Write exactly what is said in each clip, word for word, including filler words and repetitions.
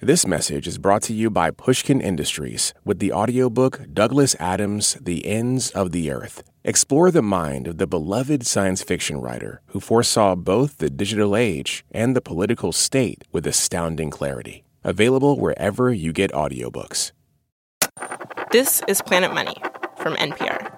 This message is brought to you by Pushkin Industries with the audiobook Douglas Adams' The Ends of the Earth. Explore the mind of the beloved science fiction writer who foresaw both the digital age and the political state with astounding clarity. Available wherever you get audiobooks. This is Planet Money from N P R.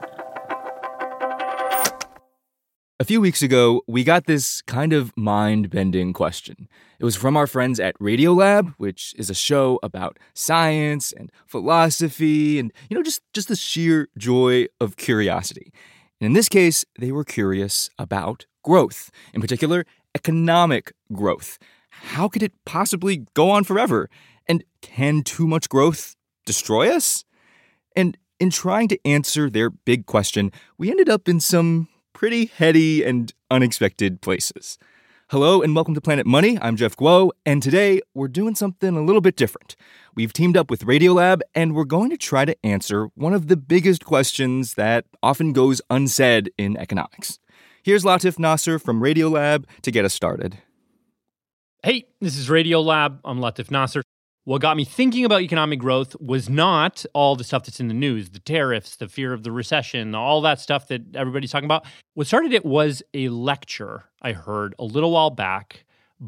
A few weeks ago, we got this kind of mind-bending question. It was from our friends at Radiolab, which is a show about science and philosophy and, you know, just, just the sheer joy of curiosity. And in this case, they were curious about growth, in particular, economic growth. How could it possibly go on forever? And can too much growth destroy us? And in trying to answer their big question, we ended up in some pretty heady and unexpected places. Hello and welcome to Planet Money. I'm Jeff Guo, and today we're doing something a little bit different. We've teamed up with Radiolab, and we're going to try to answer one of the biggest questions that often goes unsaid in economics. Here's Latif Nasser from Radiolab to get us started. Hey, this is Radiolab. I'm Latif Nasser. What got me thinking about economic growth was not all the stuff that's in the news, the tariffs, the fear of the recession, all that stuff that everybody's talking about. What started it was a lecture I heard a little while back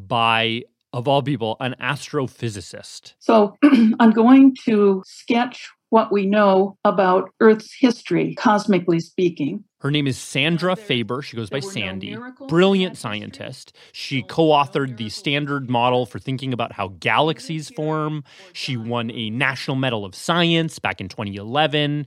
by, of all people, an astrophysicist. So I'm going to sketch what we know about Earth's history, cosmically speaking. Her name is Sandra Faber. She goes by Sandy. Brilliant scientist. She co-authored the standard model for thinking about how galaxies form. She won a National Medal of Science back in twenty eleven.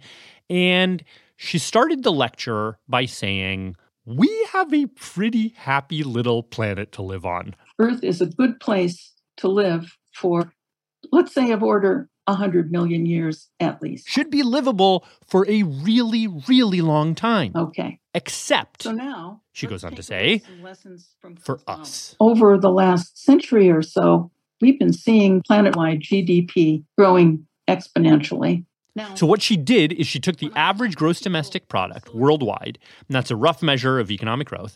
And she started the lecture by saying, we have a pretty happy little planet to live on. Earth is a good place to live for, let's say, of order one hundred million years at least. Should be livable for a really, really long time. Okay. Except, so now, she goes on to say, for us. Over the last century or so, we've been seeing planet-wide G D P growing exponentially. Now, so what she did is she took the average gross domestic product worldwide, and that's a rough measure of economic growth,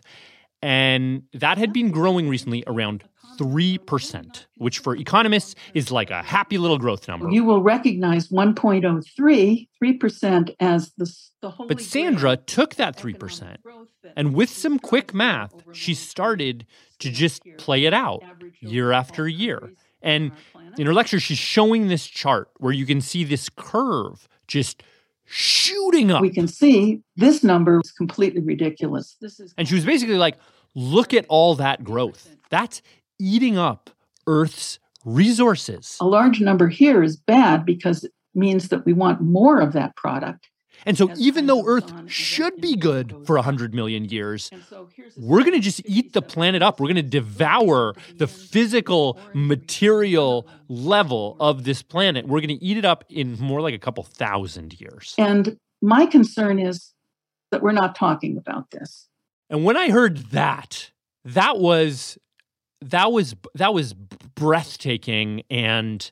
and that had been growing recently around three percent, which for economists is like a happy little growth number. You will recognize one point oh three, three percent as the, the holy But Sandra took that three percent, and with some quick math, she started to just play it out year after year. And in her lecture, she's showing this chart where you can see this curve just shooting up. We can see this number is completely ridiculous. This is and she was basically like, look at all that growth. That's eating up Earth's resources. A large number here is bad because it means that we want more of that product. And so even though Earth should be good for one hundred million years, we're going to just eat the planet up. We're going to devour the physical, material level of this planet. We're going to eat it up in more like a couple thousand years. And my concern is that we're not talking about this. And when I heard that, that was... That was that was breathtaking and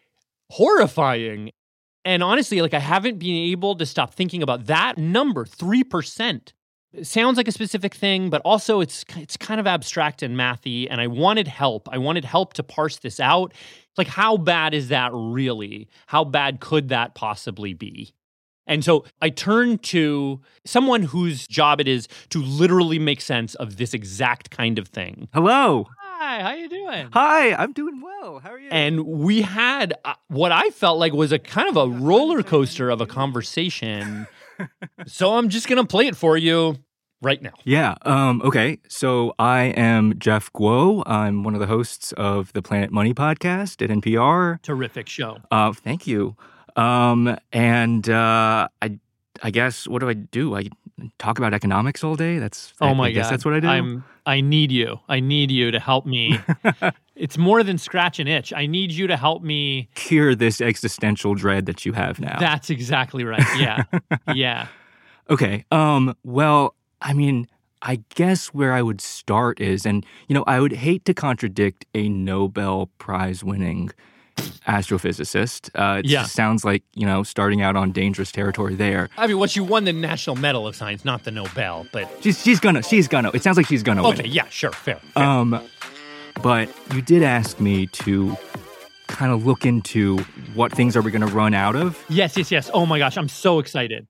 horrifying. And honestly, like I haven't been able to stop thinking about that number, three percent. It sounds like a specific thing, but also it's it's kind of abstract and mathy, and I wanted help. I wanted help to parse this out. Like, how bad is that really? How bad could that possibly be? And so I turned to someone whose job it is to literally make sense of this exact kind of thing. Hello. Hi, how you doing? Hi, I'm doing well. How are you? And we had uh, what I felt like was a kind of a roller coaster of a conversation. So I'm just going to play it for you right now. Yeah. Um, okay. So I am Jeff Guo. I'm one of the hosts of the Planet Money podcast at N P R. Terrific show. Uh, thank you. Um, and uh, I, I guess what do I do? I talk about economics all day. That's oh my I guess god. That's what I do. I'm. I need you. I need you to help me. It's more than scratch an itch. I need you to help me cure this existential dread that you have now. That's exactly right. Yeah. Yeah. Okay. Um. Well, I mean, I guess where I would start is, and you know, I would hate to contradict a Nobel Prize winning astrophysicist. Uh, it yeah. sounds like, you know, starting out on dangerous territory there. I mean, what she won the National Medal of Science, not the Nobel, but... She's, she's gonna, she's gonna. It sounds like she's gonna okay, win. yeah, sure, fair, fair. Um, but you did ask me to kind of look into what things are we going to run out of. Yes, yes, yes. Oh my gosh, I'm so excited.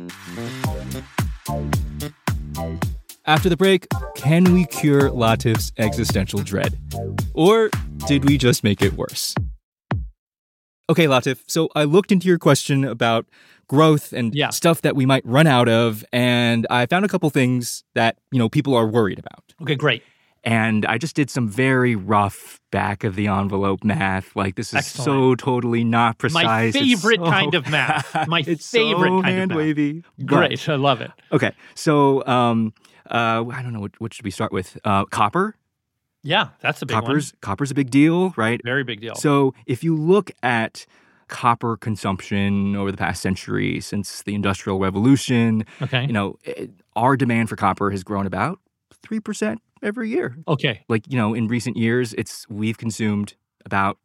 After the break, can we cure Latif's existential dread? Or did we just make it worse? Okay, Latif, so I looked into your question about growth and yeah. stuff that we might run out of, and I found a couple things that, you know, people are worried about. Okay, great. And I just did some very rough back-of-the-envelope math. Like, this is Excellent. so totally not precise. My favorite so, kind of math. My it's favorite so kind of math. hand-wavy. Great, I love it. Okay, so um, uh, I don't know, what, what should we start with? Uh, copper? Yeah, that's a big Copper's, one. Copper's a big deal, right? Very big deal. So if you look at copper consumption over the past century since the Industrial Revolution, okay. you know, it, our demand for copper has grown about three percent every year. Okay. Like, you know, in recent years, it's we've consumed about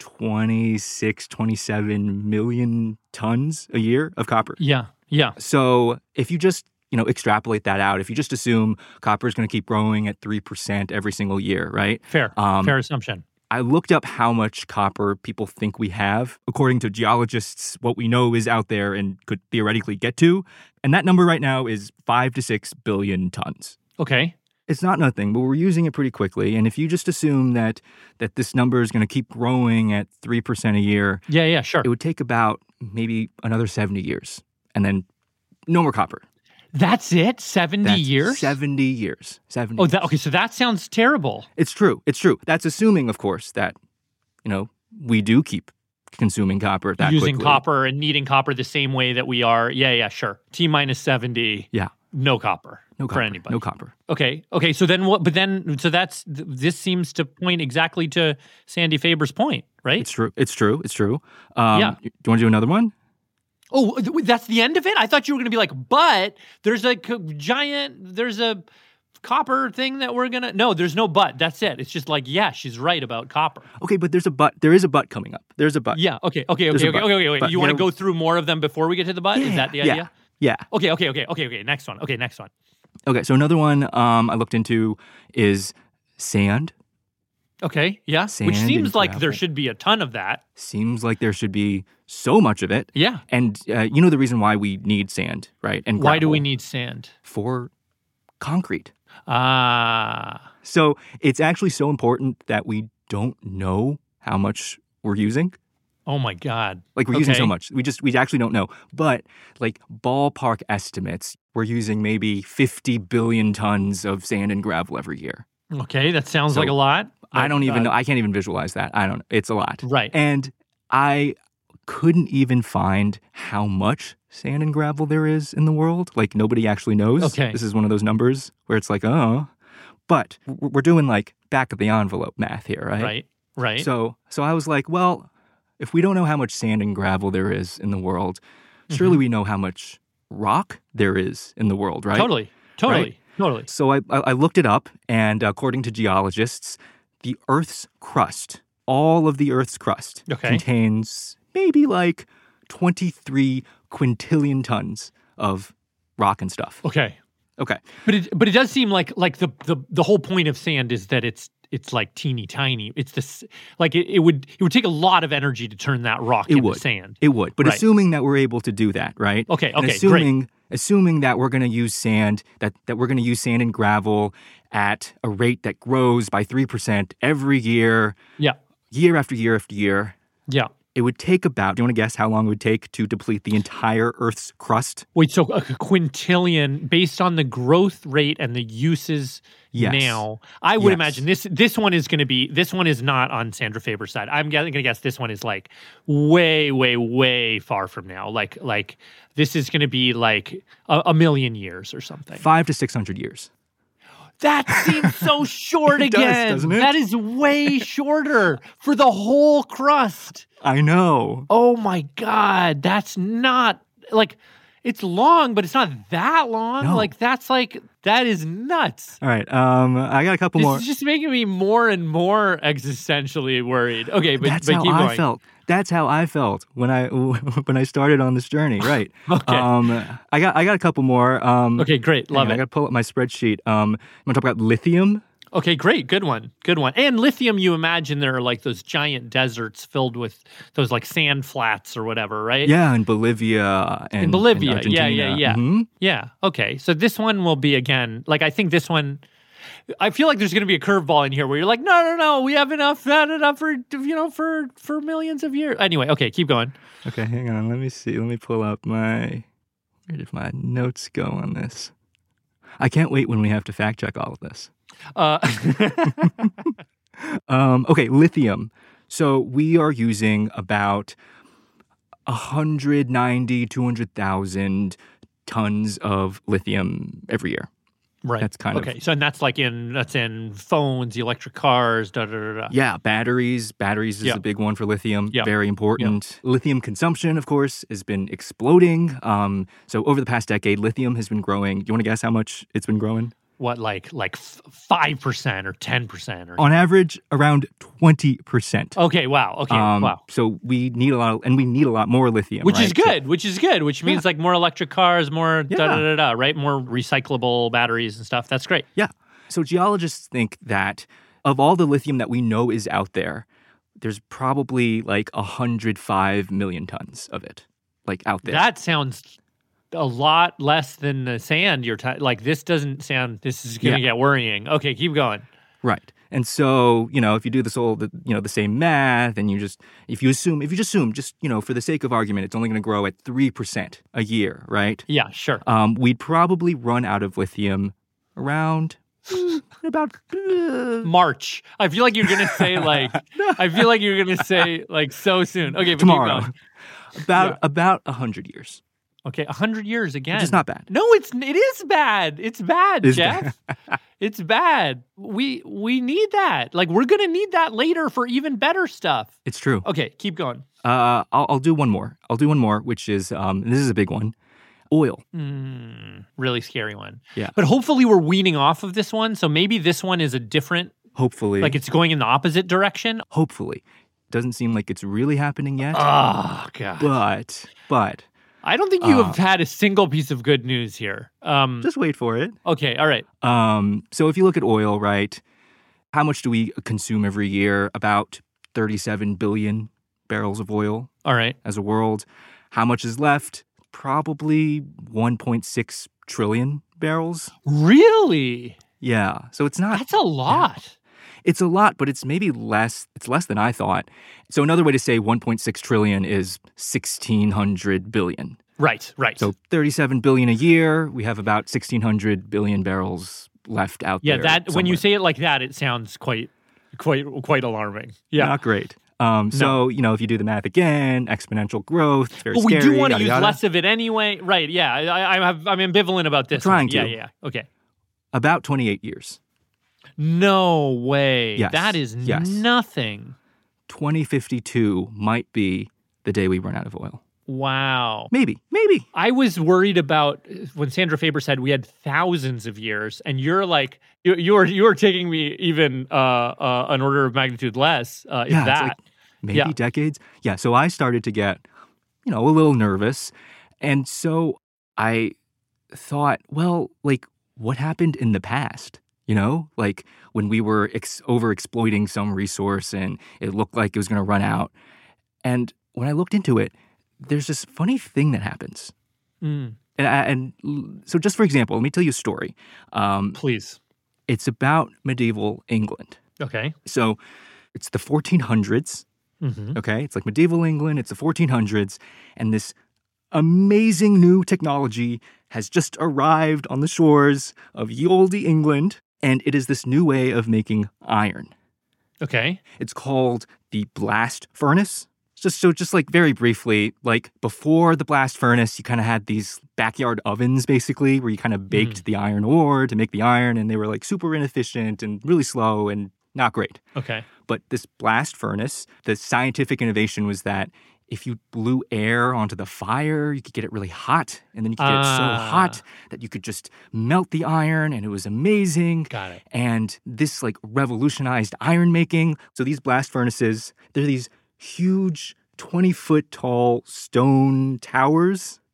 twenty-six, twenty-seven million tons a year of copper. Yeah, yeah. So if you just, you know, extrapolate that out, if you just assume copper is going to keep growing at three percent every single year, right? Fair, Um, fair assumption. I looked up how much copper people think we have. According to geologists, what we know is out there and could theoretically get to. And that number right now is five to six billion tons. Okay. It's not nothing, but we're using it pretty quickly. And if you just assume that that this number is going to keep growing at three percent a year, Yeah, yeah, sure. it would take about maybe another seventy years. And then no more copper. That's it? seventy That's years? seventy years. seventy Oh, that, years. okay, so that sounds terrible. It's true. It's true. That's assuming, of course, that, you know, we do keep consuming copper that Using quickly. copper and needing copper the same way that we are. Yeah, yeah, sure. T minus seventy. Yeah. No copper. No for copper. anybody. No copper. Okay. Okay. So then what? But then, so that's, th- this seems to point exactly to Sandy Faber's point, right? It's true. It's true. It's true. Um, Yeah. Do you want to do another one? Oh, th- that's the end of it? I thought you were going to be like, but there's a c- giant, there's a copper thing that we're going to, no, there's no but. That's it. It's just like, yeah, she's right about copper. Okay, but there's a but. There is a but coming up. There's a but. Yeah. Okay. Okay. There's Okay. a Okay. but. Okay. Okay. okay. But, You you want to know- go through more of them before we get to the but? Is that the idea? Yeah. Okay. Okay. Okay. Okay. Okay. Next one. Okay. Next one. Okay, so another one um, I looked into is sand. Okay. Yeah. Sand Which seems and like there gravel. should be a ton of that. Seems like there should be so much of it. Yeah. And uh, you know the reason why we need sand, right? And Why do gravel? we need sand? For concrete. Ah. So it's actually so important that we don't know how much we're using. Oh my God. Like we're using so Okay. much. We just we actually don't know. But like ballpark estimates, we're using maybe fifty billion tons of sand and gravel every year. Okay. That sounds So, like a lot. I don't even Uh, know. I can't even visualize that. I don't know. It's a lot. Right. And I couldn't even find how much sand and gravel there is in the world. Like nobody actually knows. Okay. This is one of those numbers where it's like, oh. But w- we're doing like back of the envelope math here, right? Right. Right. So so I was like, well, if we don't know how much sand and gravel there is in the world, surely Mhm. we know how much rock there is in the world, right? Totally. Totally. Right? Totally. So I, I I looked it up, and according to geologists, the Earth's crust, all of the Earth's crust, Okay. contains maybe like twenty-three quintillion tons of rock and stuff. Okay. Okay. But it but it does seem like like the the, the whole point of sand is that it's it's like teeny tiny. It's this like it, it would it would take a lot of energy to turn that rock It into would. sand. It would. But Right. assuming that we're able to do that, right? Okay, And okay, assuming, Assuming that we're going to use sand, that, that we're going to use sand and gravel at a rate that grows by three percent every year, Yeah. year after year after year, Yeah. it would take about, do you want to guess how long it would take to deplete the entire Earth's crust? Wait, so a quintillion based on the growth rate and the uses Yes. now. I would Yes. imagine this this one is going to be this one is not on Sandra Faber's side. I'm going to guess this one is like way way way far from now. Like like this is going to be like a, a million years or something. Five to six hundred years. That seems so short It does, again. doesn't it? That is way shorter for the whole crust. I know. Oh my God. That's not like it's long, but it's not that long. No. Like that's like that is nuts. All right. Um, I got a couple This more. is just making me more and more existentially worried. Okay, but, That's but how keep I going. felt. That's how I felt when I when I started on this journey. Right. Okay. Um, I got I got a couple more. Um, Okay, great. Love hang on, I it. got to pull up my spreadsheet. Um, I'm gonna talk about lithium. Okay, great. Good one. Good one. And lithium, you imagine there are like those giant deserts filled with those like sand flats or whatever, right? Yeah, in Bolivia and In Bolivia. and Argentina. Yeah, yeah, yeah. Mhm. Yeah. Okay. So this one will be again, like I think this one, I feel like there's going to be a curveball in here where you're like, no, no, no, we have enough, not enough for, you know, for, for millions of years. Anyway, okay, keep going. Okay, hang on. Let me see. Let me pull up my, where did my notes go on this? I can't wait when we have to fact check all of this. Uh, um, okay, lithium. So we are using about one hundred ninety, two hundred thousand tons of lithium every year. right. That's kind of- okay. So and that's like in, that's in phones, electric cars, da, da, da, da. Yeah, batteries. Batteries is Yeah. a big one for lithium. Yeah. Very important. Lithium consumption, of course, has been exploding. Um, so over the past decade, lithium has been growing. Do you want to guess how much it's been growing? What, like, like f- five percent or ten percent or On average, around twenty percent. Okay, wow. Okay, Um, wow. So we need a lot, of, and we need a lot more lithium, Which right? is good, which is good, which means like more electric cars, more da Yeah. da da da, right? More recyclable batteries and stuff. That's great. Yeah. So geologists think that of all the lithium that we know is out there, there's probably like one hundred five million tons of it, like out there. That sounds a lot less than the sand you're t- like this doesn't sound this is going to Yeah. get worrying. Okay, keep going. Right. And so, you know, if you do this all, the, you know, the same math and you just, if you assume, if you just assume, just, you know, for the sake of argument, it's only going to grow at three percent a year, right? Yeah, sure. Um, we'd probably run out of lithium around mm, about, uh, March. I feel like you're going to say like I feel like you're going to say like so soon. Okay, but tomorrow. Keep going. About, Yeah. about one hundred years. Okay, one hundred years again. Which is not bad. No, it's it is bad. It's bad, It's Jeff. It's bad. We we need that. Like we're going to need that later for even better stuff. It's true. Okay, keep going. Uh, I'll, I'll do one more. I'll do one more, which is, um, this is a big one. Oil. Mm, really scary one. Yeah. But hopefully we're weaning off of this one. So maybe this one is a different, Hopefully. like it's going in the opposite direction. Hopefully. Doesn't seem like it's really happening yet. Oh, God. but, but, I don't think you uh, have had a single piece of good news here. Um, just wait for it. okay, all right. Um, so if you look at oil, right, how much do we consume every year? About thirty-seven billion barrels of oil All right. as a world. How much is left? Probably one point six trillion barrels. Really? Yeah. So it's not, That's a lot. it's a lot, but it's maybe less, it's less than I thought. So another way to say one point six trillion is sixteen hundred billion. Right, right. So thirty-seven billion a year, we have about sixteen hundred billion barrels left out yeah, there. that when you somewhere. say it like that, it sounds quite, quite, quite alarming. Yeah. Not great. Um, so, you know, if you do the math again, exponential growth, it's very But we scary. do want to yada, use yada. less of it anyway. Right. Yeah. I, I have, I'm ambivalent about this. trying one. Yeah. to. Yeah. Okay. About twenty-eight years. No way. Yes, That is yes. nothing. twenty fifty-two might be the day we run out of oil. Wow. Maybe, maybe. I was worried about when Sandra Faber said we had thousands of years, and you're like, you, you're you're taking me even uh, uh, an order of magnitude less. Uh, if Yeah, it's that. like maybe Yeah. decades. Yeah, so I started to get, you know, a little nervous. And so I thought, well, like, what happened in the past? You know, like when we were ex- over exploiting some resource and it looked like it was going to run out. And when I looked into it, there's this funny thing that happens. Mm, And, I- and l- so, just for example, let me tell you a story. Um, please. it's about medieval England. Okay. So, it's the fourteen hundreds. Mm-hmm. Okay, it's like medieval England. It's the fourteen hundreds, and this amazing new technology has just arrived on the shores of ye olde England, and it is this new way of making iron. Okay. It's called the blast furnace. Just so, just like very briefly, like before the blast furnace, you kind of had these backyard ovens, basically, where you kind of baked the iron ore to make the iron, and they were like super inefficient and really slow and not great. Okay. But this blast furnace, the scientific innovation was that if you blew air onto the fire, you could get it really hot. And then you could get it so Ah. hot that you could just melt the iron, and it was amazing. Got it. And this like revolutionized iron making. So these blast furnaces, they're these huge twenty foot tall stone towers.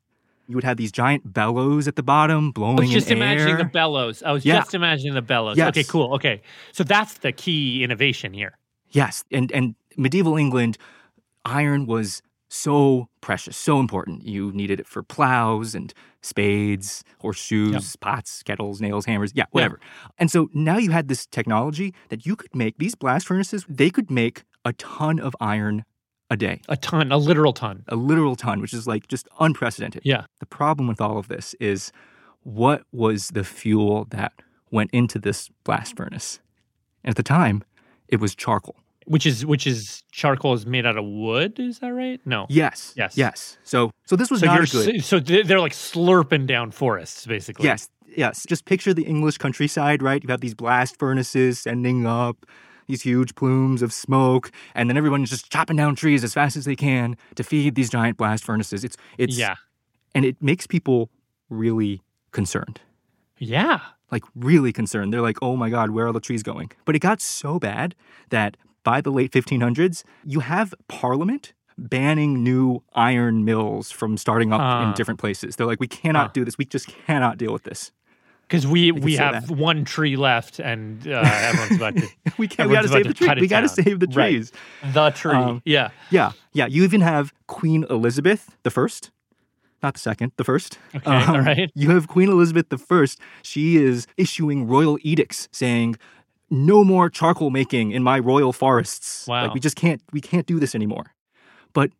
You would have these giant bellows at the bottom blowing I was just in imagining air. the bellows. I was Yeah. just imagining the bellows. Yes. Okay, cool. Okay. So that's the key innovation here. Yes, and and medieval England, iron was so precious, so important. You needed it for plows and spades, horseshoes, Yep. pots, kettles, nails, hammers, yeah, whatever. And so now you had this technology that you could make, these blast furnaces, they could make a ton of iron a day, A ton, a literal ton. a literal ton, which is like just unprecedented. Yeah. The problem with all of this is what was the fuel that went into this blast furnace? And at the time, it was charcoal. Which is which is charcoal is made out of wood, is that right? No. Yes. Yes. Yes. So so this was So not you're a good. s- so they're they're like slurping down forests, basically. Yes. Yes. Just picture the English countryside, right? You have these blast furnaces sending up these huge plumes of smoke, and then everyone's just chopping down trees as fast as they can to feed these giant blast furnaces. It's it's Yeah. and it makes people really concerned. Yeah. Like really concerned. They're like, "Oh my God, where are the trees going?" But it got so bad that by the late fifteen hundreds, you have Parliament banning new iron mills from starting up Huh. in different places. They're like, "We cannot Huh. do this. We just cannot deal with this. Because we, we say have that. one tree left, and uh, everyone's about to. We can't. We got to everyone's save about the to trees. cut it We got to down. save the Right. trees." The tree. Um, yeah. Yeah, yeah. You even have Queen Elizabeth the First, not the second, the first. Okay, all right. You have Queen Elizabeth the First. She is issuing royal edicts saying, "No more charcoal making in my royal forests. Wow. Like we just can't. We can't do this anymore." But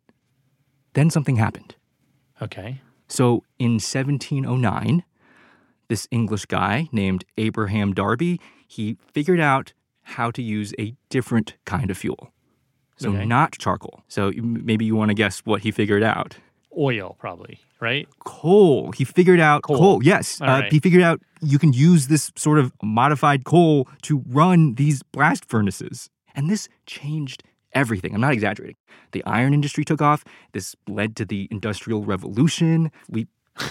then something happened. Okay. So in seventeen oh nine, this English guy named Abraham Darby, he figured out how to use a different kind of fuel. So Okay. not charcoal. So you- maybe you want to guess what he figured out. Oil, probably, right? Coal. He figured out Coal. coal. Yes. All Uh, right. He figured out you can use this sort of modified coal to run these blast furnaces. And this changed everything. I'm not exaggerating. The iron industry took off. This led to the Industrial Revolution. We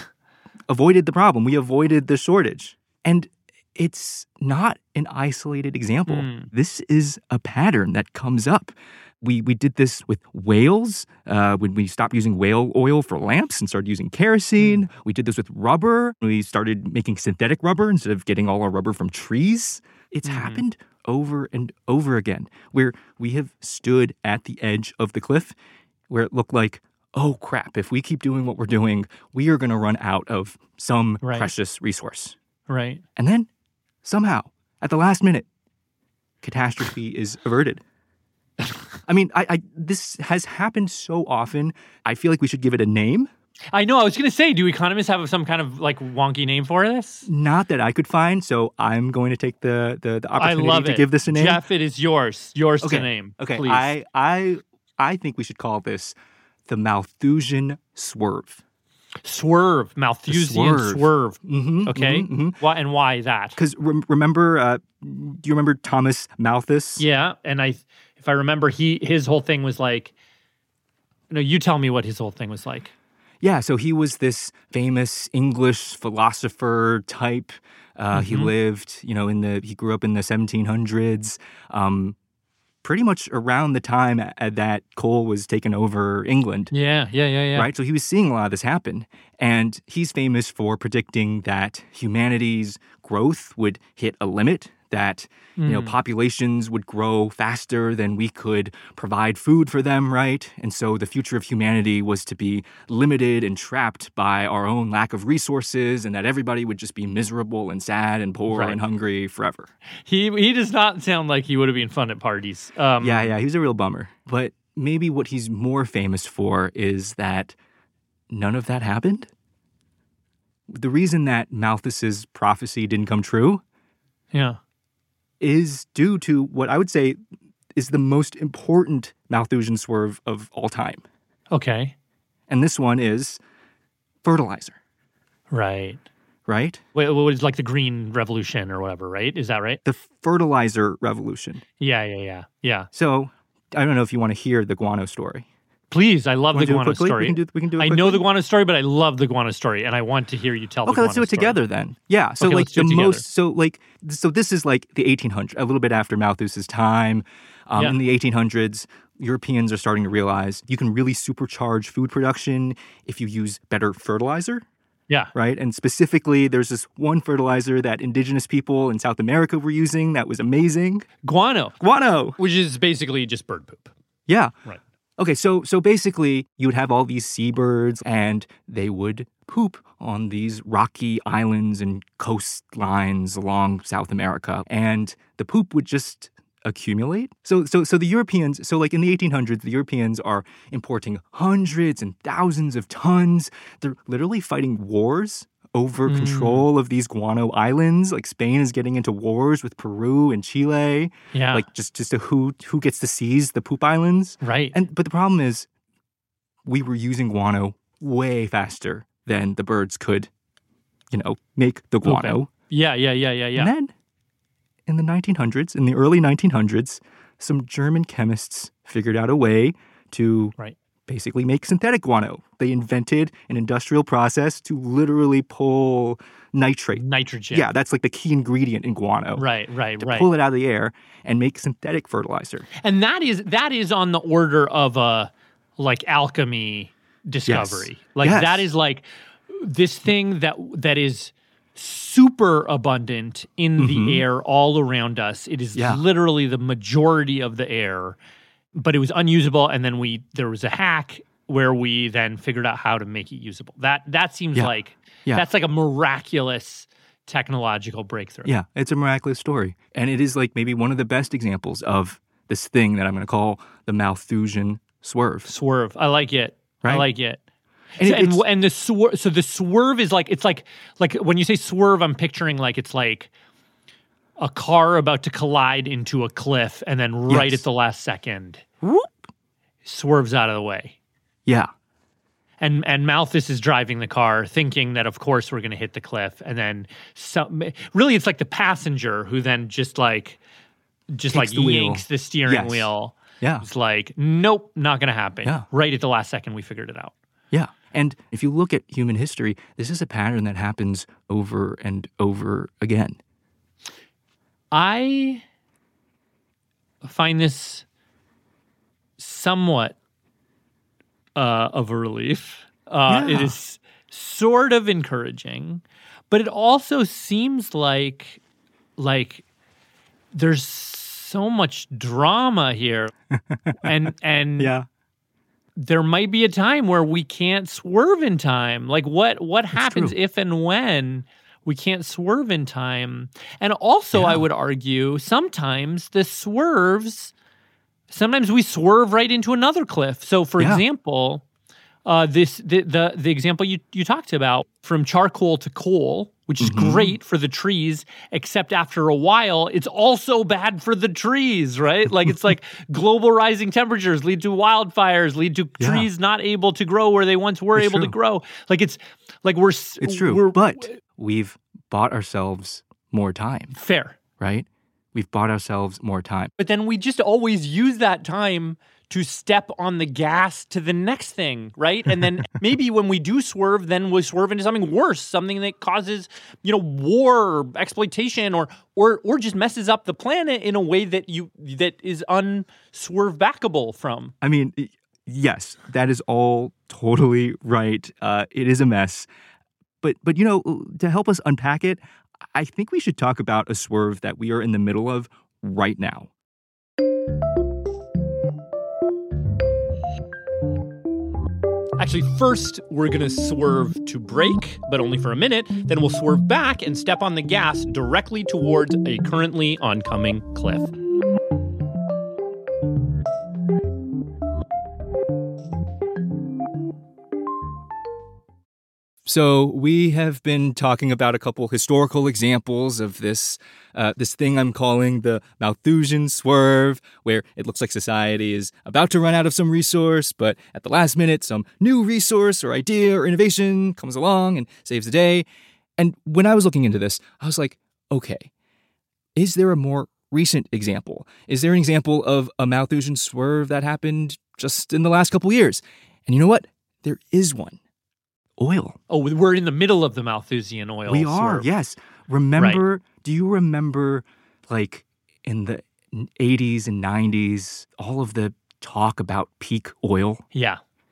avoided the problem. We avoided the shortage. And it's not an isolated example. Mm. This is a pattern that comes up. We we did this with whales uh, when we stopped using whale oil for lamps and started using kerosene. Mm. We did this with rubber. We started making synthetic rubber instead of getting all our rubber from trees. It's Mhm. happened over and over again where we have stood at the edge of the cliff where it looked like, oh crap, if we keep doing what we're doing, we are going to run out of some Right. precious resource. Right. And then somehow, at the last minute, catastrophe is averted. I mean, I, I this has happened so often. I feel like we should give it a name. I know. I was going to say, do economists have some kind of like wonky name for this? Not that I could find, so I'm going to take the the, the I opportunity love to it. give this a name. Jeff, it is yours. Yours okay. to name. Okay. Please. I I I think we should call this the Malthusian swerve. Swerve. Malthusian swerve. swerve. Mm-hmm, Okay. Mm-hmm. Why and why that? Because rem- remember, uh, do you remember Thomas Malthus? Yeah, and I, if I remember, he his whole thing was like. No, you tell me what his whole thing was like. Yeah, so he was this famous English philosopher type. Uh, He Mhm. lived, you know, in the, he grew up in the seventeen hundreds, um, pretty much around the time a- that coal was taking over England, Yeah, yeah, yeah, yeah. right? So he was seeing a lot of this happen. And he's famous for predicting that humanity's growth would hit a limit, that, you know, Mm. populations would grow faster than we could provide food for them, right? And so the future of humanity was to be limited and trapped by our own lack of resources, and that everybody would just be miserable and sad and poor Right. and hungry forever. He he does not sound like he would have been fun at parties. Um, Yeah, yeah, he was a real bummer. But maybe what he's more famous for is that none of that happened. The reason that Malthus's prophecy didn't come true yeah. is due to what I would say is the most important Malthusian swerve of all time. Okay. And this one is fertilizer, Right. right? Wait, what was like the Green Revolution or whatever, right? Is that right? The fertilizer revolution. Yeah, yeah, yeah, yeah. So I don't know if you want to hear the guano story. Please, I love Wanna the do it guano quickly? story. We can do, we can do it I quickly? know the guano story, but I love the guano story, and I want to hear you tell the Okay, let's do guano it story. together then. Yeah. So Okay, like let's do the it together. most so like so this is like the eighteen hundreds, a little bit after Malthus's time. Um, Yeah. In the eighteen hundreds, Europeans are starting to realize you can really supercharge food production if you use better fertilizer. Yeah. Right? And specifically, there's this one fertilizer that indigenous people in South America were using that was amazing. Guano. Guano. Which is basically just bird poop. Yeah. Right. Okay, so so basically, you would have all these seabirds, and they would poop on these rocky islands and coastlines along South America, and the poop would just accumulate. So so so the Europeans, so like in the eighteen hundreds, the Europeans are importing hundreds and thousands of tons. They're literally fighting wars over mm. control of these guano islands. Like Spain is getting into wars with Peru and Chile. Yeah. Like just, just to who who gets to seize the poop islands. Right. And but the problem is we were using guano way faster than the birds could, you know, make the guano. Okay. Yeah, yeah, yeah, yeah, yeah. And then in the nineteen hundreds, in the early nineteen hundreds, some German chemists figured out a way to right. basically make synthetic guano. They invented an industrial process to literally pull nitrate. Nitrogen. Yeah, that's like the key ingredient in guano. Right, right, to right. pull it out of the air and make synthetic fertilizer. And that is that is on the order of a like alchemy discovery. Yes. Like yes. that is like this thing that that is super abundant in mm-hmm. the air all around us. It is yeah. literally the majority of the air, but it was unusable. And then we there was a hack where we then figured out how to make it usable. That that seems yeah. like yeah. that's like a miraculous technological breakthrough. Yeah, it's a miraculous story. And it is like maybe one of the best examples of this thing that I'm going to call the Malthusian swerve. Swerve. I like it. Right? I like it. And, so, it, and, and the swerve, so the swerve is like, it's like, like when you say swerve, I'm picturing like, it's like a car about to collide into a cliff and then right yes. at the last second, whoop, swerves out of the way. Yeah. And and Malthus is driving the car thinking that, of course, we're going to hit the cliff. And then some, really it's like the passenger who then just like, just Takes like the wheel. yanks the steering Yes. wheel. Yeah. It's like, nope, not going to happen. Yeah. Right at the last second, we figured it out. Yeah. And if you look at human history, this is a pattern that happens over and over again. I find this somewhat uh, of a relief. Uh, Yeah. It is sort of encouraging, but it also seems like like there's so much drama here, and and Yeah. there might be a time where we can't swerve in time. Like what what happens true. if and when we can't swerve in time? And also, Yeah. I would argue, sometimes the swerves, sometimes we swerve right into another cliff. So, for Yeah. example, uh, this the, the the example you you talked about from charcoal to coal, which is Mhm. great for the trees, except after a while, it's also bad for the trees, right? Like it's like global rising temperatures lead to wildfires, lead to Yeah. trees not able to grow where they once were It's able to true. grow. Like it's like we're s- It's true. We're, but we've bought ourselves more time, fair. right? We've bought ourselves more time. But then we just always use that time to step on the gas to the next thing, right? And then maybe when we do swerve, then we swerve into something worse, something that causes, you know, war or exploitation or or or just messes up the planet in a way that you that is unswerve backable from. I mean, y- yes, that is all totally right. Uh, it is a mess. But, but you know, to help us unpack it, I think we should talk about a swerve that we are in the middle of right now. Actually, first, we're going to swerve to brake, but only for a minute. Then we'll swerve back and step on the gas directly towards a currently oncoming cliff. So we have been talking about a couple historical examples of this uh, this thing I'm calling the Malthusian swerve, where it looks like society is about to run out of some resource, but at the last minute, some new resource or idea or innovation comes along and saves the day. And when I was looking into this, I was like, okay, is there a more recent example? Is there an example of a Malthusian swerve that happened just in the last couple years? And you know what? There is one. Oil. Oh, we're in the middle of the Malthusian oil We are, swerve. yes. Remember, do you remember, like, in the eighties and nineties, all of the talk about peak oil? Yeah.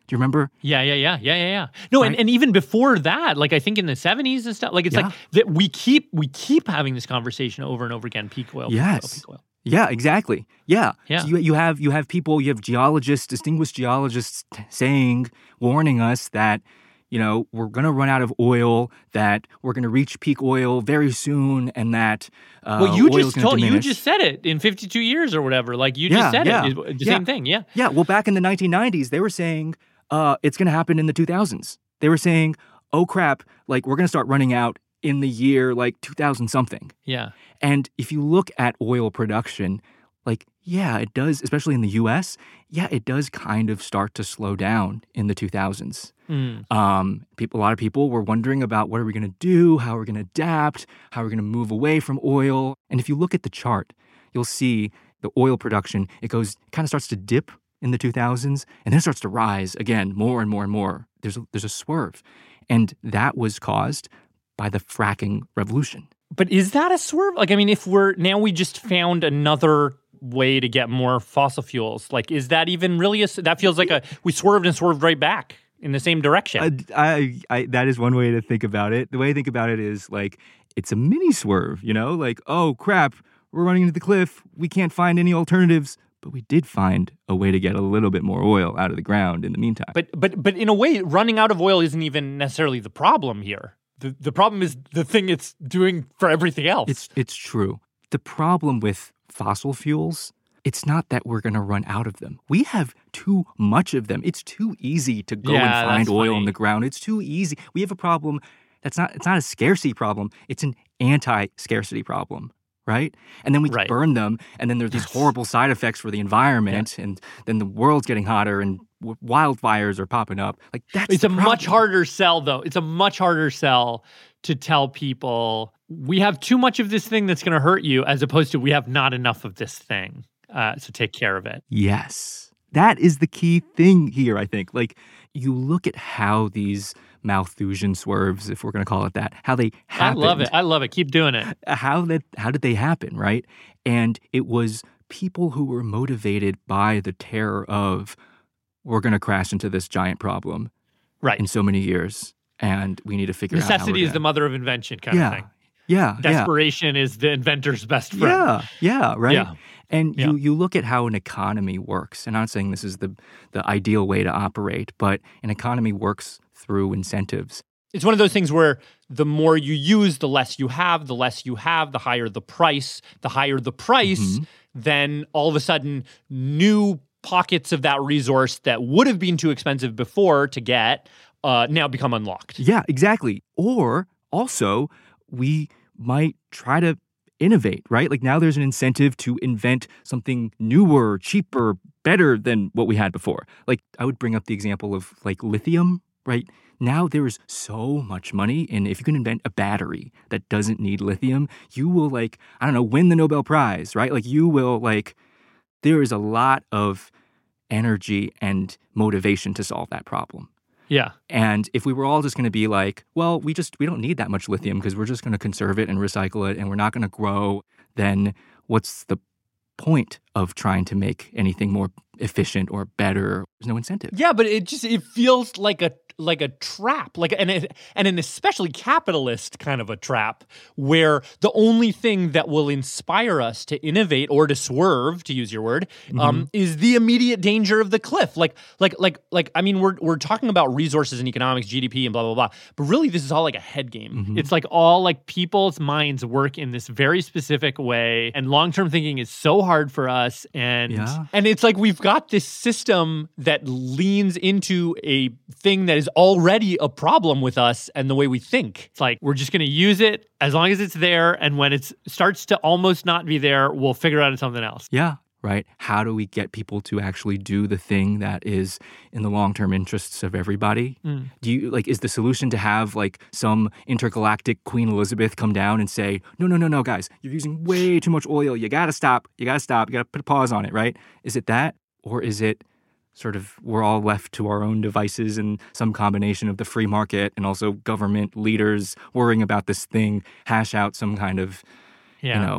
Do you remember? Yeah, yeah, yeah, yeah, yeah, yeah. No, Right? and, and even before that, like I think in the seventies and stuff, like it's Yeah. like that we keep we keep having this conversation over and over again. Peak oil, peak Yes. oil, peak oil. Yeah, exactly. Yeah. Yeah. So you, you have you have people, you have geologists, distinguished geologists t- saying, warning us that, you know, we're going to run out of oil, that we're going to reach peak oil very soon, and that uh, Well, you oil's just gonna told you diminish. just said it in fifty-two years or whatever. Like you Yeah, just said yeah, it. It's the yeah. same thing. Yeah. Yeah, well, back in the nineteen nineties, they were saying uh, it's going to happen in the two thousands. They were saying, oh, crap, like we're going to start running out in the year like two thousand something. Yeah. And if you look at oil production, like, yeah, it does, especially in the U S, yeah, it does kind of start to slow down in the two thousands. Mm. Um, people, a lot of people were wondering about what are we going to do, how are we going to adapt, how are we going to move away from oil. And if you look at the chart, you'll see the oil production, it goes, kind of starts to dip in the two thousands and then it starts to rise again more and more and more. There's a, there's a swerve. And that was caused by the fracking revolution. But is that a swerve? Like, I mean, if we're now we just found another way to get more fossil fuels, like, is that even really a, that feels like a, we swerved and swerved right back in the same direction. I, I, I, that is one way to think about it. The way I think about it is like, it's a mini swerve, you know, like, oh crap, we're running into the cliff. We can't find any alternatives, but we did find a way to get a little bit more oil out of the ground in the meantime. But, but, but in a way, running out of oil isn't even necessarily the problem here. The, the problem is the thing it's doing for everything else. It's it's true. The problem with fossil fuels, it's not that we're going to run out of them. We have too much of them. It's too easy to go Yeah, and find that's oil funny. in the ground. It's too easy. We have a problem that's not it's not a scarcity problem. It's an anti-scarcity problem, right? And then we Right. burn them, and then there's these horrible side effects for the environment, and then the world's getting hotter, and w- wildfires are popping up. Like that's It's the a much problem. harder sell, though. It's a much harder sell to tell people we have too much of this thing that's going to hurt you, as opposed to we have not enough of this thing. Uh, so take care of it. Yes. That is the key thing here, I think. Like, you look at how these Malthusian swerves, if we're going to call it that, how they happened. I love it. I love it. Keep doing it. How that how did they happen, right? And it was people who were motivated by the terror of we're going to crash into this giant problem Right. in so many years, and we need to figure out how Necessity we're is the gonna- mother of invention, kind yeah, of thing. yeah, yeah. Desperation is the inventor's best friend. Yeah, yeah, right. Yeah. And Yeah. you you look at how an economy works. And I'm not saying this is the the ideal way to operate, but an economy works through incentives. It's one of those things where the more you use, the less you have, the less you have, the higher the price. The higher the price, Mm-hmm. then all of a sudden new pockets of that resource that would have been too expensive before to get uh, now become unlocked. Yeah, exactly. Or also, we might try to innovate, right? Like now there's an incentive to invent something newer, cheaper, better than what we had before. Like I would bring up the example of like lithium, right? Now there is so much money, and if you can invent a battery that doesn't need lithium, you will like, I don't know, win the Nobel Prize, right? Like you will like, there is a lot of energy and motivation to solve that problem. Yeah. And if we were all just going to be like, well, we just we don't need that much lithium because we're just going to conserve it and recycle it and we're not going to grow, then what's the point of trying to make anything more efficient or better? There's no incentive. Yeah, but it just it feels like a like a trap, like and it, and an especially capitalist kind of a trap, where the only thing that will inspire us to innovate or to swerve, to use your word, Mm-hmm. um, is the immediate danger of the cliff. Like, like, like, like. I mean, we're we're talking about resources and economics, G D P, and blah blah blah. But really, this is all like a head game. Mm-hmm. It's like all like people's minds work in this very specific way, and long term thinking is so hard for us. And Yeah. and it's like we've got this system that leans into a thing that is already a problem with us and the way we think. It's like we're just going to use it as long as it's there, and when it starts to almost not be there, we'll figure out something else. Yeah, right. How do we get people to actually do the thing that is in the long-term interests of everybody? Mm. Do you like is the solution to have like some intergalactic Queen Elizabeth come down and say, "No, no, no, no, guys, you're using way too much oil. You got to stop. You got to stop. You got to put a pause on it," right? Is it that, or is it sort of we're all left to our own devices and some combination of the free market and also government leaders worrying about this thing, hash out some kind of, Yeah. you know,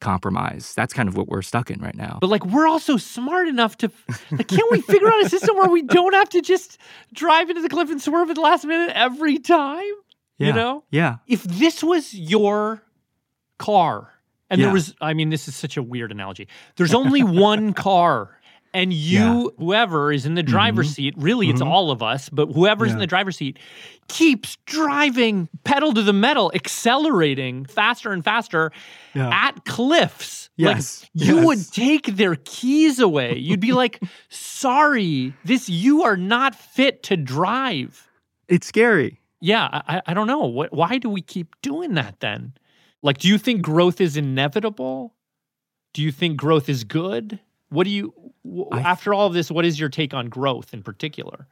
compromise. That's kind of what we're stuck in right now. But like, we're also smart enough to, like, can't we figure out a system where we don't have to just drive into the cliff and swerve at the last minute every time? Yeah. You know? Yeah. If this was your car, and Yeah. there was, I mean, this is such a weird analogy. There's only one car. And you, Yeah. whoever is in the driver's Mhm. seat, really it's Mhm. all of us, but whoever's in Yeah. the driver's seat keeps driving pedal to the metal, accelerating faster and faster Yeah. at cliffs. Yes. Like, you Yes. would take their keys away. You'd be like, sorry, this, you are not fit to drive. It's scary. Yeah, I, I don't know. What, why do we keep doing that then? Like, do you think growth is inevitable? Do you think growth is good? What do you, w- I th- after all of this, what is your take on growth in particular?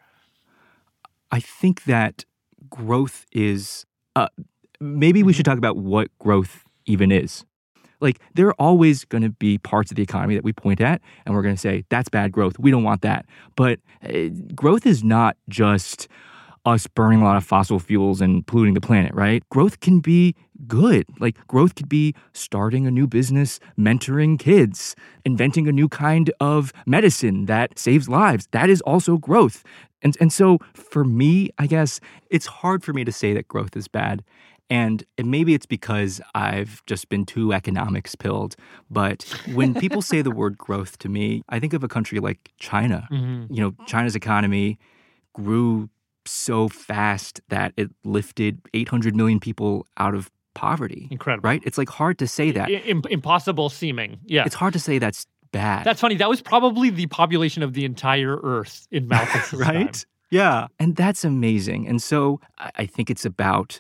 I think that growth is, uh, maybe we should talk about what growth even is. Like, there are always going to be parts of the economy that we point at and we're going to say, that's bad growth. We don't want that. But uh, growth is not just us burning a lot of fossil fuels and polluting the planet, right? Growth can be good. Like, growth could be starting a new business, mentoring kids, inventing a new kind of medicine that saves lives. That is also growth. And, and so for me, I guess, it's hard for me to say that growth is bad. And maybe it's because I've just been too economics pilled. But when people say the word growth to me, I think of a country like China. Mm-hmm. You know, China's economy grew so fast that it lifted eight hundred million people out of poverty. Incredible. Right? It's like hard to say that. I- im- impossible seeming. Yeah. It's hard to say that's bad. That's funny. That was probably the population of the entire Earth in Malthus's right? time. Yeah. And that's amazing. And so I I think it's about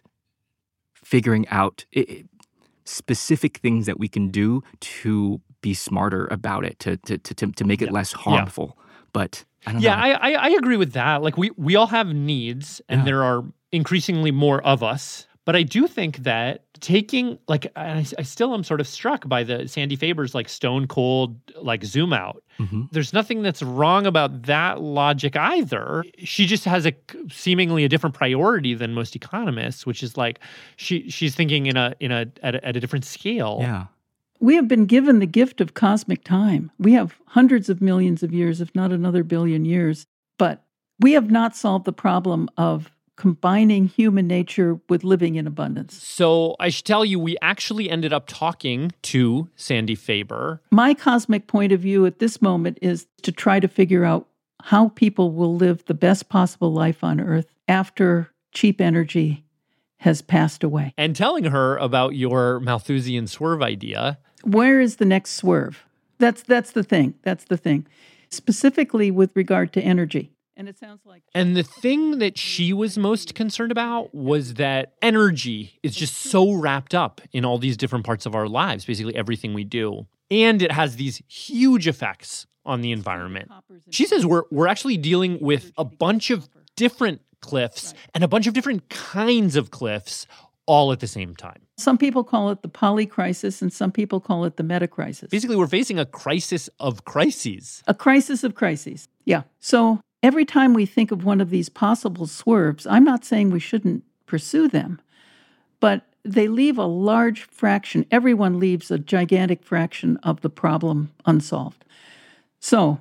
figuring out it, specific things that we can do to be smarter about it, to to to, to make it Yeah. less harmful. But I don't Yeah, know. I, I I agree with that. Like, we we all have needs, and Yeah. there are increasingly more of us. But I do think that taking, like, and I, I still am sort of struck by the Sandy Faber's like stone cold like zoom out. Mhm. There's nothing that's wrong about that logic either. She just has a seemingly a different priority than most economists, which is like she she's thinking in a in a at a, at a different scale. Yeah. We have been given the gift of cosmic time. We have hundreds of millions of years, if not another billion years, but we have not solved the problem of combining human nature with living in abundance. So I should tell you, we actually ended up talking to Sandy Faber. My cosmic point of view at this moment is to try to figure out how people will live the best possible life on Earth after cheap energy has passed away. And telling her about your Malthusian swerve idea. Where is the next swerve? That's that's the thing. That's the thing. Specifically with regard to energy. And it sounds like And the thing that she was most concerned about was that energy is just so wrapped up in all these different parts of our lives, basically everything we do. And it has these huge effects on the environment. She says we're we're actually dealing with a bunch of different cliffs and a bunch of different kinds of cliffs all at the same time. some people call it the poly crisis and some people call it the meta crisis. Basically, we're facing a crisis of crises. A crisis of crises. Yeah. So every time we think of one of these possible swerves, I'm not saying we shouldn't pursue them, but they leave a large fraction. Everyone leaves a gigantic fraction of the problem unsolved. So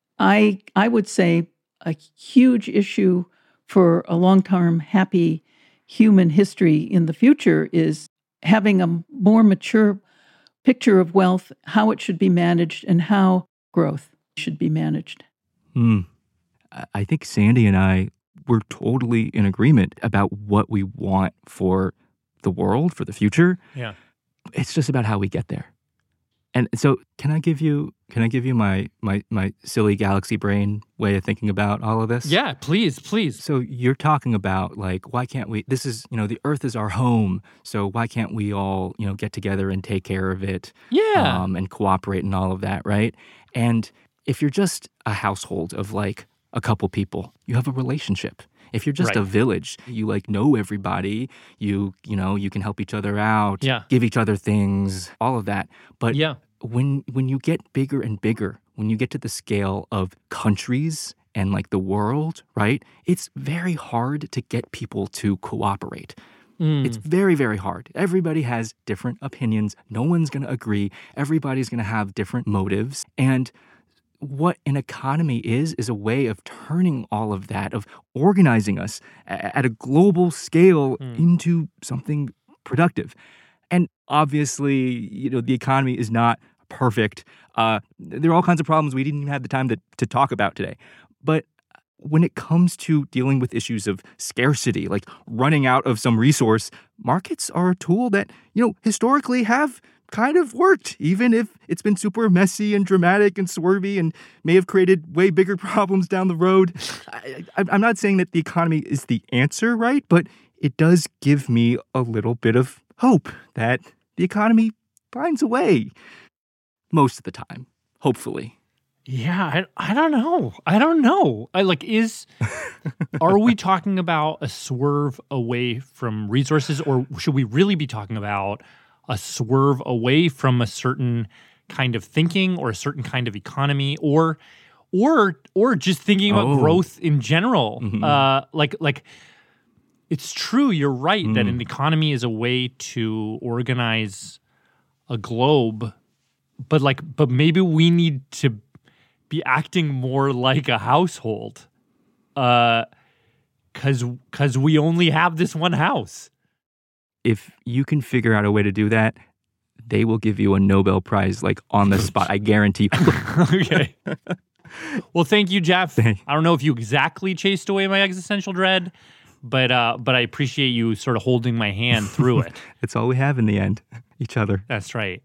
I I would say a huge issue for a long-term happy human history in the future is having a more mature picture of wealth, how it should be managed, and how growth should be managed. Hmm. I- I think Sandy and I were totally in agreement about what we want for the world, for the future. Yeah. It's just about how we get there. And so can I give you can I give you my my my silly galaxy brain way of thinking about all of this? Yeah, please, please. So you're talking about like, why can't we, this is, you know, the earth is our home. So why can't we all, you know, get together and take care of it? Yeah. Um, and cooperate and all of that, right? And if you're just a household of like a couple people, you have a relationship. If you're just Right. a village, you like know everybody, you, you know, you can help each other out, Yeah. give each other things, all of that. But Yeah. when when you get bigger and bigger, when you get to the scale of countries and like the world, right? It's very hard to get people to cooperate. Mm. It's very, very hard. Everybody has different opinions. No one's going to agree. Everybody's going to have different motives. And what an economy is, is a way of turning all of that, of organizing us at a global scale mm. into something productive. And obviously, you know, the economy is not perfect. Uh, there are all kinds of problems we didn't even have the time to, to talk about today. But when it comes to dealing with issues of scarcity, like running out of some resource, markets are a tool that, you know, historically have kind of worked, even if it's been super messy and dramatic and swervy and may have created way bigger problems down the road. I, I'm not saying that the economy is the answer, right? But it does give me a little bit of hope that the economy finds a way most of the time, hopefully. Yeah, I, I don't know. I don't know. I like is are we talking about a swerve away from resources, or should we really be talking about a swerve away from a certain kind of thinking or a certain kind of economy, or or or just thinking about oh. growth in general? Mm-hmm. Uh, like like it's true. You're right mm. that an economy is a way to organize a globe, but like but maybe we need to be acting more like a household, uh, cause, cause we only have this one house. If you can figure out a way to do that, they will give you a Nobel Prize, like on the spot. I guarantee. Okay. Well, thank you, Jeff. I don't know if you exactly chased away my existential dread, but uh, but I appreciate you sort of holding my hand through it. It's all we have in the end, each other. That's right.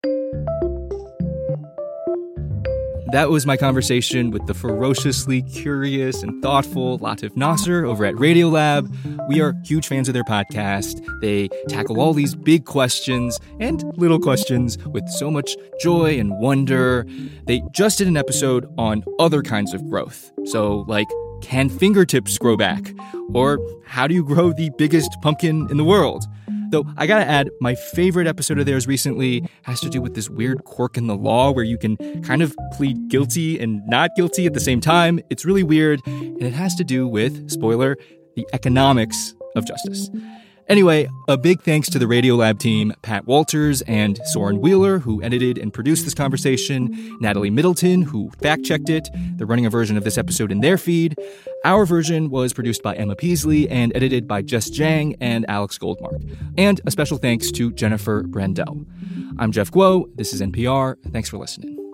That was my conversation with the ferociously curious and thoughtful Latif Nasser over at Radiolab. We are huge fans of their podcast. They tackle all these big questions and little questions with so much joy and wonder. They just did an episode on other kinds of growth. So, like, can fingertips grow back? Or how do you grow the biggest pumpkin in the world? Though, I gotta add, my favorite episode of theirs recently has to do with this weird quirk in the law where you can kind of plead guilty and not guilty at the same time. It's really weird, and it has to do with, spoiler, the economics of justice. Anyway, a big thanks to the Radiolab team, Pat Walters and Soren Wheeler, who edited and produced this conversation, Natalie Middleton, who fact-checked it. They're running a version of this episode in their feed. Our version was produced by Emma Peasley and edited by Jess Jang and Alex Goldmark. And a special thanks to Jennifer Brandel. I'm Jeff Guo. This is N P R. Thanks for listening.